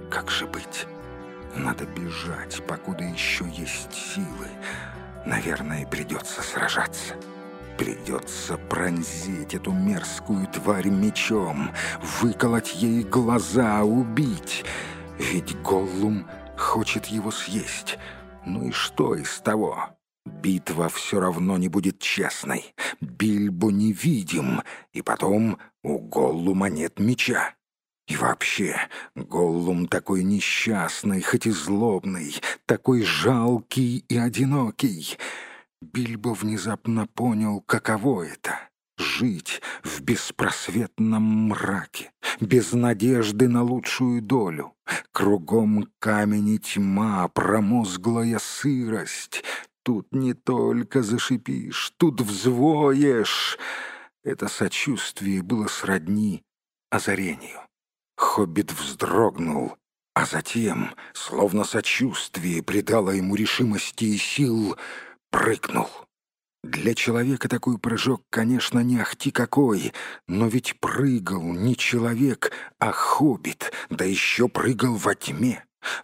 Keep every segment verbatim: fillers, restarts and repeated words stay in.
Как же быть? Надо бежать, покуда еще есть силы. Наверное, придется сражаться. Придется пронзить эту мерзкую тварь мечом, выколоть ей глаза, убить. Ведь Голлум хочет его съесть. Ну и что из того? Битва все равно не будет честной. Бильбо невидим, и потом у Голлума нет меча. И вообще, Голлум такой несчастный, хоть и злобный, такой жалкий и одинокий. Бильбо внезапно понял, каково это — жить в беспросветном мраке, без надежды на лучшую долю. Кругом камень и тьма, промозглая сырость. Тут не только зашипишь, тут взвоешь. Это сочувствие было сродни озарению. Хоббит вздрогнул, а затем, словно сочувствие придало ему решимости и сил, прыгнул. Для человека такой прыжок, конечно, не ахти какой, но ведь прыгал не человек, а хоббит, да еще прыгал во тьме.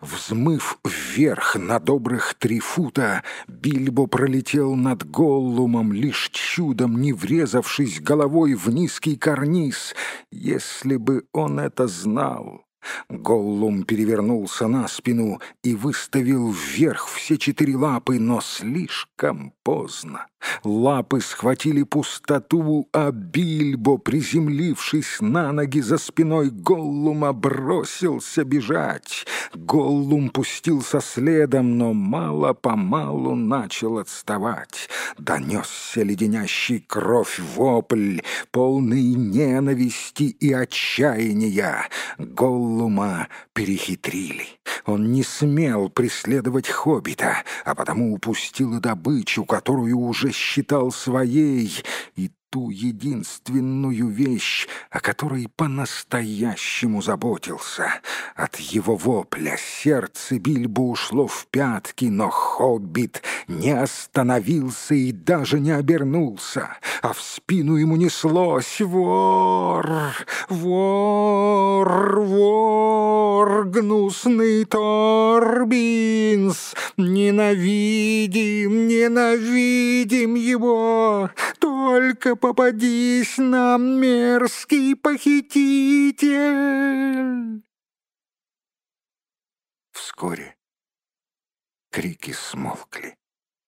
Взмыв вверх на добрых три фута, Бильбо пролетел над Голлумом, лишь чудом не врезавшись головой в низкий карниз. Если бы он это знал! Голлум перевернулся на спину и выставил вверх все четыре лапы, но слишком поздно. Лапы схватили пустоту, а Бильбо, приземлившись на ноги за спиной Голлума, бросился бежать. Голлум пустился следом, но мало-помалу начал отставать. Донесся леденящий кровь вопль, полный ненависти и отчаяния. Голлума перехитрили. Он не смел преследовать хоббита, а потому упустил и добычу, которую уже считал своей, и ту единственную вещь, о которой по-настоящему заботился. От его вопля сердце Бильбо ушло в пятки, но хоббит не остановился и даже не обернулся, а в спину ему неслось: «Вор! Вор! Вор! Гнусный Торбинс! Ненавидим, ненавидим его! Только попадись нам, мерзкий похититель!» Вскоре крики смолкли.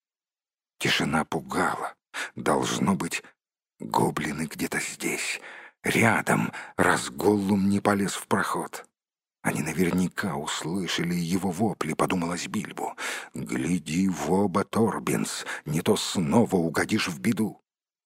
Тишина пугала. Должно быть, гоблины где-то здесь, рядом, раз Голлум не полез в проход. Они наверняка услышали его вопли, подумалось Бильбо. «Гляди в оба, Торбинс, не то снова угодишь в беду».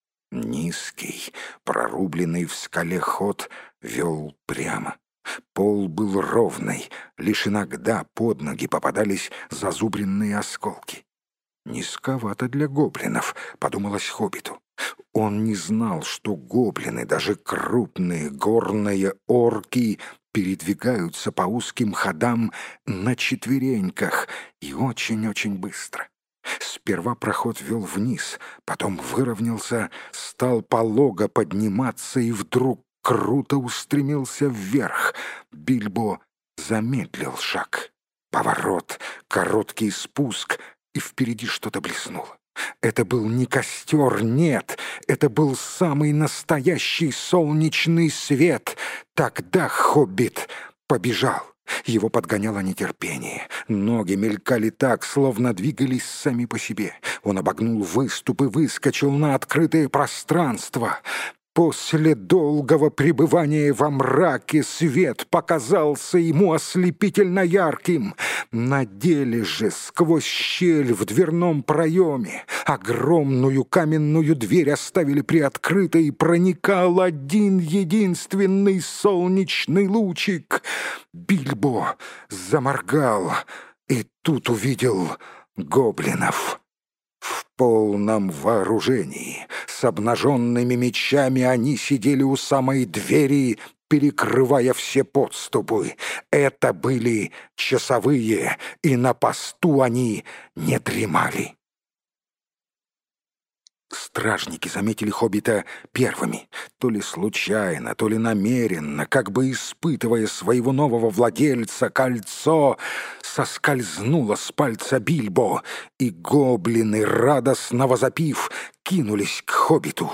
Низкий, прорубленный в скале ход вел прямо. Пол был ровный, лишь иногда под ноги попадались зазубренные осколки. «Низковато для гоблинов», — подумалось хоббиту. Он не знал, что гоблины, даже крупные горные орки, передвигаются по узким ходам на четвереньках и очень-очень быстро. Сперва проход вел вниз, потом выровнялся, стал полого подниматься и вдруг круто устремился вверх. Бильбо замедлил шаг. Поворот, короткий спуск, и впереди что-то блеснуло. Это был не костер, нет, это был самый настоящий солнечный свет. Тогда хоббит побежал. Его подгоняло нетерпение. Ноги мелькали так, словно двигались сами по себе. Он обогнул выступ и выскочил на открытое пространство. После долгого пребывания во мраке свет показался ему ослепительно ярким. На деле же, сквозь щель в дверном проеме, огромную каменную дверь оставили приоткрытой, и проникал один единственный солнечный лучик. Бильбо заморгал и тут увидел гоблинов. В полном вооружении, с обнаженными мечами, они сидели у самой двери, перекрывая все подступы. Это были часовые, и на посту они не дремали. Стражники заметили хоббита первыми, то ли случайно, то ли намеренно, как бы испытывая своего нового владельца, кольцо соскользнуло с пальца Бильбо, и гоблины, радостно возопив, кинулись к хоббиту.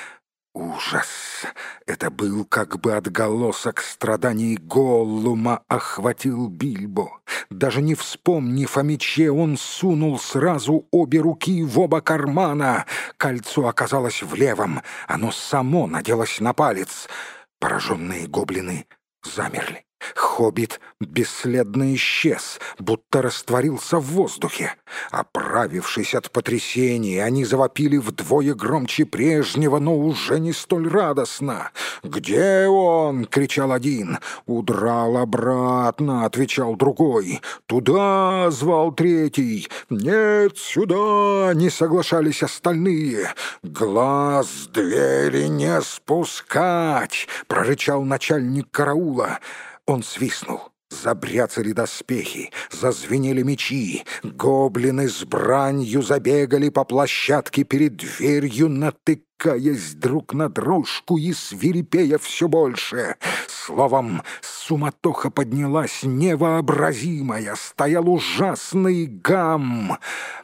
Ужас! Это был как бы отголосок страданий Голлума охватил Бильбо. Даже не вспомнив о мече, он сунул сразу обе руки в оба кармана. Кольцо оказалось в левом, оно само наделось на палец. Пораженные гоблины замерли. Хоббит бесследно исчез, будто растворился в воздухе. Оправившись от потрясения, они завопили вдвое громче прежнего, но уже не столь радостно. «Где он?» — кричал один. «Удрал обратно», — отвечал другой. «Туда!» — звал третий. «Нет, сюда!» — не соглашались остальные. «Глаз с двери не спускать!» — прорычал начальник караула. Он свистнул. Забряцали доспехи, зазвенели мечи. Гоблины с бранью забегали по площадке перед дверью, натыкаясь друг на дружку и свирепея все больше. Словом, суматоха поднялась невообразимая, стоял ужасный гам.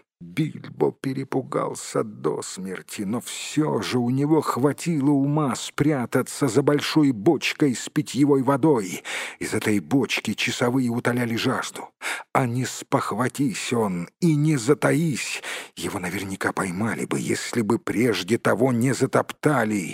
Бильбо перепугался до смерти, но все же у него хватило ума спрятаться за большой бочкой с питьевой водой. Из этой бочки часовые утоляли жажду. А не спохватись он и не затаись, его наверняка поймали бы, если бы прежде того не затоптали.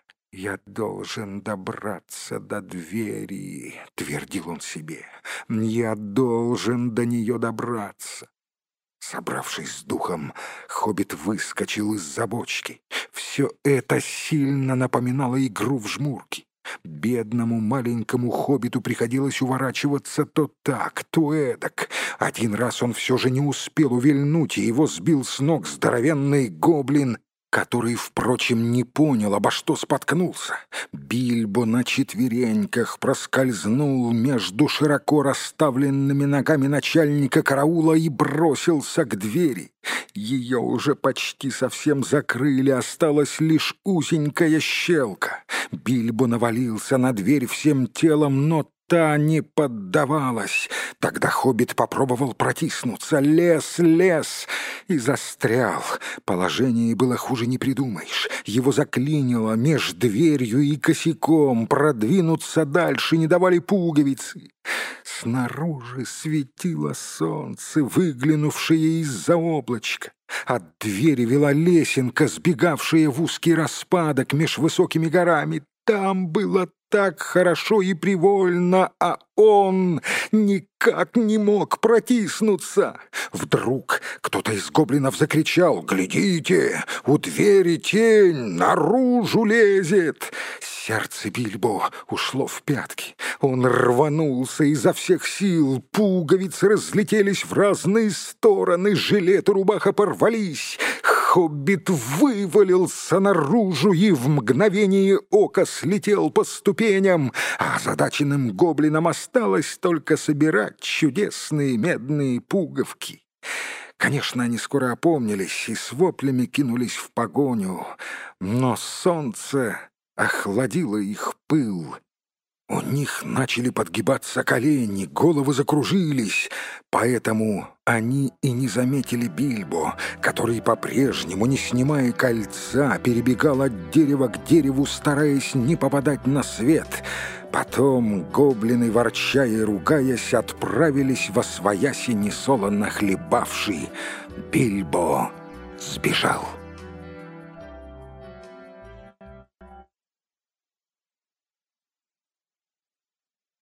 «Я должен добраться до двери», — твердил он себе. «Я должен до нее добраться». Собравшись с духом, хоббит выскочил из-за бочки. Все это сильно напоминало игру в жмурки. Бедному маленькому хоббиту приходилось уворачиваться то так, то эдак. Один раз он все же не успел увильнуть, и его сбил с ног здоровенный гоблин, который, впрочем, не понял, обо что споткнулся. Бильбо на четвереньках проскользнул между широко расставленными ногами начальника караула и бросился к двери. Ее уже почти совсем закрыли, осталась лишь узенькая щелка. Бильбо навалился на дверь всем телом, но та не поддавалась. Тогда хоббит попробовал протиснуться, лез, лез и застрял. Положение было хуже не придумаешь. Его заклинило меж дверью и косяком. Продвинуться дальше не давали пуговицы. Снаружи светило солнце, выглянувшее из-за облачка. От двери вела лесенка, сбегавшая в узкий распадок меж высокими горами. Там было так хорошо и привольно, а он никак не мог протиснуться. Вдруг кто-то из гоблинов закричал: «Глядите, у двери тень, наружу лезет!» Сердце Бильбо ушло в пятки. Он рванулся изо всех сил, пуговицы разлетелись в разные стороны, жилет и рубаха порвались. Хоббит вывалился наружу и в мгновение ока слетел по ступеням, а озадаченным гоблинам осталось только собирать чудесные медные пуговки. Конечно, они скоро опомнились и с воплями кинулись в погоню, но солнце охладило их пыл. У них начали подгибаться колени, головы закружились, поэтому они и не заметили Бильбо, который по-прежнему, не снимая кольца, перебегал от дерева к дереву, стараясь не попадать на свет. Потом гоблины, ворча и ругаясь, отправились восвояси несолоно хлебавший. Бильбо сбежал.